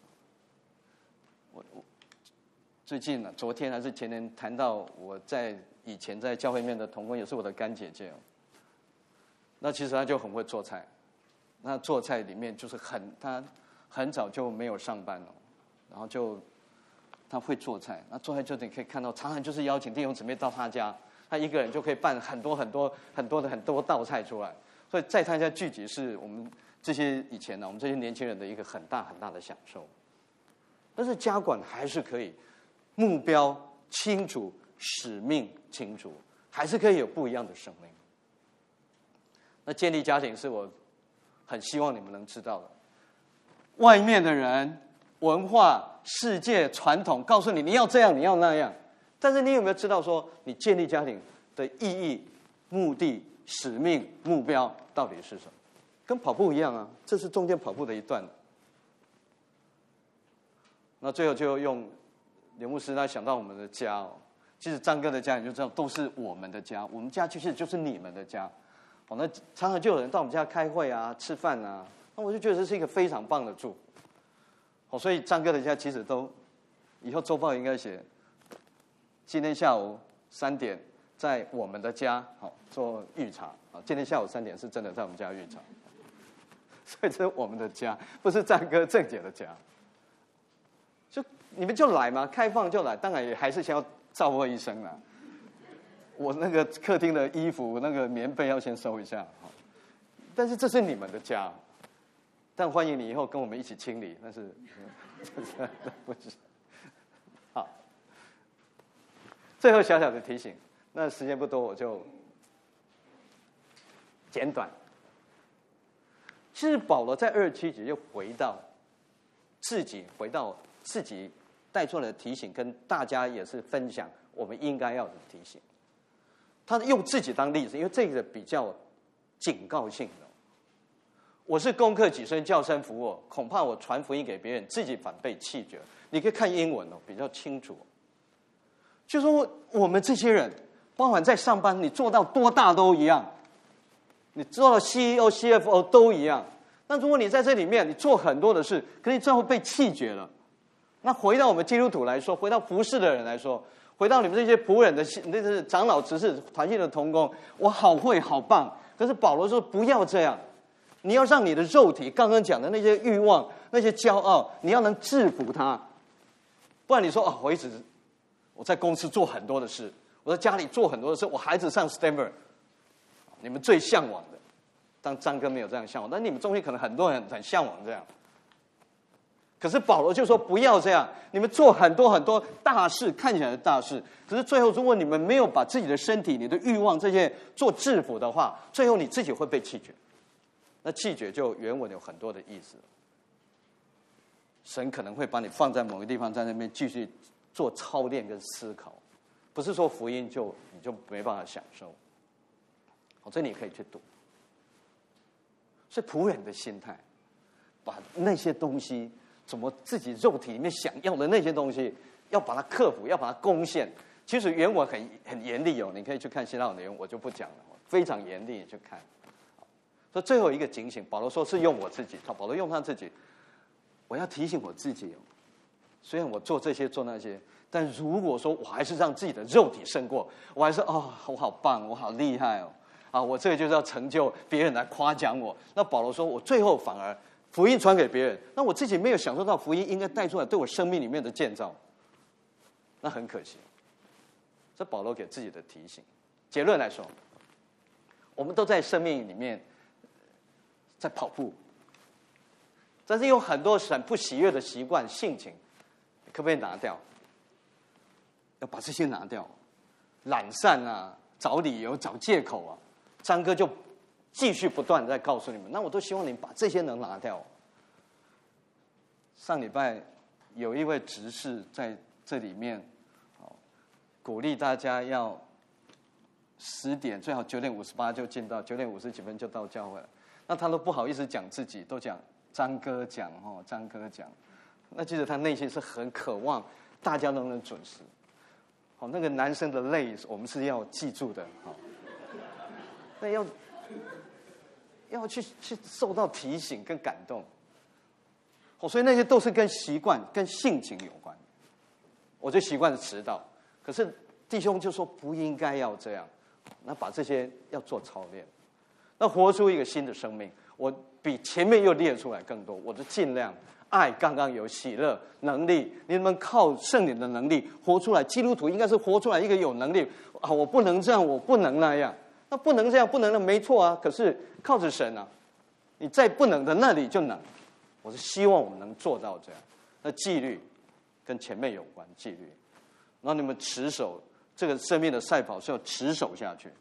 我最近呢，昨天还是前天谈到我以前在教会面的同工，也是我的干姐姐。那其实她就很会做菜，那做菜里面就是她很早就没有上班了，然后她会做菜，那做菜就你可以看到，常常就是邀请弟兄姊妹到她家，她一个人就可以办很多道菜出来，所以在她家聚集是我们这些以前呢，我们这些年轻人的一个很大的享受。但是家管还是可以目标清楚，使命清楚，还是可以有不一样的生命。那建立家庭是我很希望你们能知道的。外面的人、文化、世界、传统告诉你你要这样，你要那样，但是你有没有知道说，你建立家庭的意义、目的、使命、目标到底是什么？跟跑步一样啊，这是中间跑步的一段。那最后就用刘牧师他想到我们的家其实张哥的家你就知道都是我们的家，我们家其实就是你们的家。那常常就有人到我们家开会啊、吃饭啊，那我就觉得这是一个非常棒的祝福。所以张哥的家其实都以后周报应该写，今天下午3点在我们的家做预查今天下午3点是真的在我们家预查，所以这是我们的家，不是张哥郑姐的家。就你们就来嘛，开放就来，当然也还是先要照顾一声啦。我那个客厅的衣服、那个棉被要先收一下，但是这是你们的家，但欢迎你以后跟我们一起清理，但是不是。好，最后小小的提醒，那时间不多，我就简短。其实保罗在27节又回到自己带出来的提醒，跟大家也是分享我们应该要的提醒。他用自己当例子，因为这个比较警告性的。我是攻克己身，叫声服我，恐怕我传福音给别人，自己反被弃绝。你可以看英文比较清楚。就说我们这些人，包含在上班，你做到多大都一样，你做到 CEO、CFO 都一样。那如果你在这里面，你做很多的事，可是最后被弃绝了。那回到我们基督徒来说，回到服侍的人来说，回到你们这些仆人的，那是长老、执事、团契的同工，我好会、好棒。可是保罗说不要这样，你要让你的肉体，刚刚讲的那些欲望、那些骄傲，你要能制服它。不然你说我在公司做很多的事，我在家里做很多的事，我孩子上 Stanford， 你们最向往的。当张哥没有这样向往，但你们中间可能很多人很向往这样。可是保罗就说不要这样，你们做很多大事，看起来的大事，可是最后如果你们没有把自己的身体、你的欲望这些做制服的话，最后你自己会被弃绝。那弃绝就原文有很多的意思，神可能会把你放在某个地方，在那边继续做操练跟思考，不是说福音你就没办法享受。这你可以去读。所以仆人的心态， 把那些东西，怎么自己肉体里面想要的那些东西，要把它克服，要把它攻陷。其实原文很严厉哦，你可以去看希腊文的原文，我就不讲了，非常严厉，你去看。所以最后一个警醒，保罗说是用我自己，保罗用他自己，我要提醒我自己哦，虽然我做这些做那些，但如果说我还是让自己的肉体胜过，我还是我好棒，我好厉害哦，我这个就是要成就别人来夸奖我。那保罗说我最后反而福音传给别人，那我自己没有享受到福音应该带出来对我生命里面的建造，那很可惜。这保罗给自己的提醒。结论来说，我们都在生命里面在跑步，但是有很多神不喜悦的习惯性情，可不可以拿掉？要把这些拿掉，懒散啊，找理由找借口啊。张哥就继续不断在告诉你们，那我都希望你们把这些能拿掉。上礼拜有一位执事在这里面鼓励大家要10点，最好9点58就进到，9点50几分就到教会了。那他都不好意思讲自己，都讲张哥讲张哥讲。那其实他内心是很渴望大家都能准时。那个男生的累，我们是要记住的。那要去受到提醒跟感动。所以那些都是跟习惯、跟性情有关。我就习惯迟到。可是弟兄就说不应该要这样，那把这些要做操练，那活出一个新的生命。我比前面又列出来更多，我就尽量爱刚刚有喜乐能力，你们靠圣灵的能力活出来。基督徒应该是活出来一个有能力我不能这样，我不能那样，那不能这样，不能那没错啊。可是靠着神啊，你在不能的那里就能。我是希望我们能做到这样。那纪律跟前面有关，纪律。然后你们持守这个生命的赛跑是要持守下去。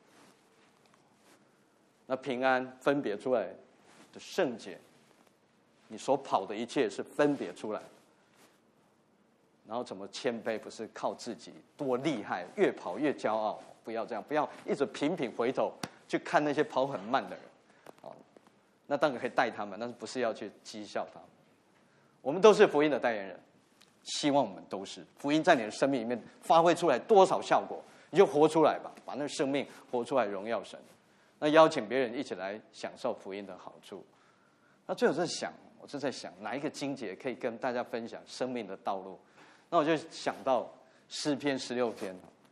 那平安分别出来的圣洁，你所跑的一切是分别出来。然后怎么谦卑，不是靠自己多厉害，越跑越骄傲，不要这样，不要一直频频回头去看那些跑很慢的人。那当然可以带他们，但是不是要去讥笑他们。我们都是福音的代言人。希望我们都是福音在你的生命里面发挥出来多少效果，你就活出来吧，把那个生命活出来，荣耀神。那邀请别人一起来享受福音的好处。那最后我是在想哪一个经节可以跟大家分享生命的道路。那我就想到诗篇16篇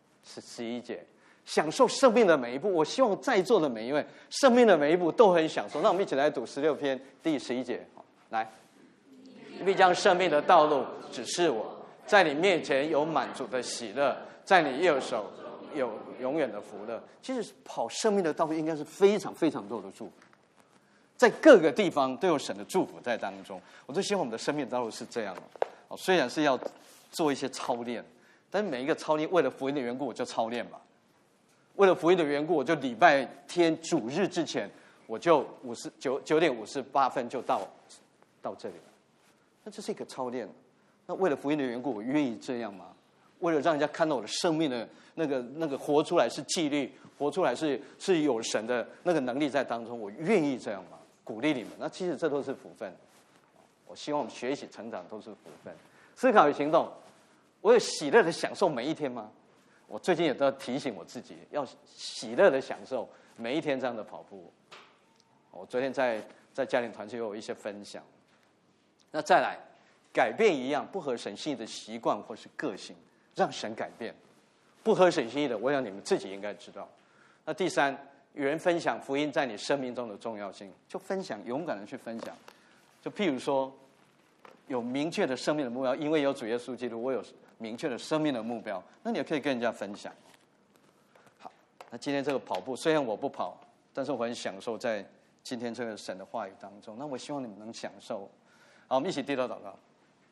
11节，享受生命的每一步。我希望在座的每一位生命的每一步都很享受。那我们一起来读16篇第11节，来。你必将生命的道路指示我，在你面前有满足的喜乐，在你右手有永远的福乐。其实跑生命的道路应该是非常非常多的祝福，在各个地方都有神的祝福在当中。我都希望我们的生命道路是这样的。虽然是要做一些操练，但是每一个操练为了福音的缘故，我就操练吧。为了福音的缘故，我就礼拜天主日之前，我就9点58分就到这里了。那这是一个操练。那为了福音的缘故，我愿意这样吗？为了让人家看到我的生命的那个活出来是纪律，活出来是有神的那个能力在当中，我愿意这样吗？鼓励你们。那其实这都是福分。我希望我们学习成长都是福分。思考与行动，我有喜乐的享受每一天吗？我最近也都要提醒我自己，要喜乐的享受每一天这样的跑步。我昨天在家庭团契有一些分享。那再来，改变一样不合神心意的习惯或是个性，让神改变。不合神心意的，我想你们自己应该知道。那第三，与人分享福音在你生命中的重要性，就分享，勇敢的去分享。就譬如说，有明确的生命的目标，因为有主耶稣基督，我有明确的生命的目标，那你也可以跟人家分享。好，那今天这个跑步，虽然我不跑，但是我很享受在今天这个神的话语当中。那我希望你们能享受。好，我们一起低头祷告。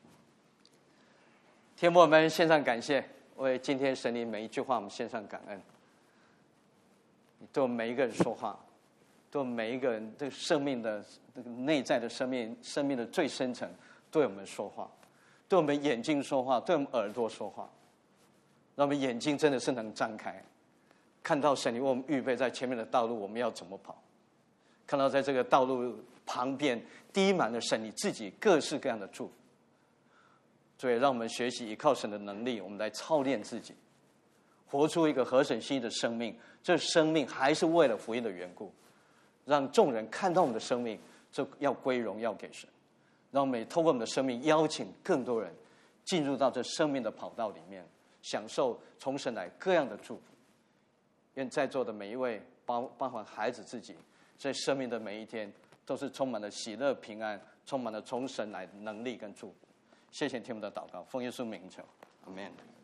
天父，我们献上感谢，为今天神灵每一句话，我们献上感恩。你对我们每一个人说话，对我们每一个人这个生命的这个内在的生命的最深层，对我们说话，对我们眼睛说话，对我们耳朵说话，让我们眼睛真的是能张开，看到神你为我们预备在前面的道路，我们要怎么跑？看到在这个道路旁边滴满了神你自己各式各样的祝福。所以让我们学习依靠神的能力，我们来操练自己，活出一个合神心意的生命。这生命还是为了福音的缘故，让众人看到我们的生命，就要归荣耀给神。让我们也透过我们的生命，邀请更多人进入到这生命的跑道里面，享受从神来各样的祝福。愿在座的每一位，包含孩子自己，在生命的每一天，都是充满了喜乐、平安，充满了从神来的能力跟祝福。谢谢听我们的祷告，奉耶稣名求，阿们。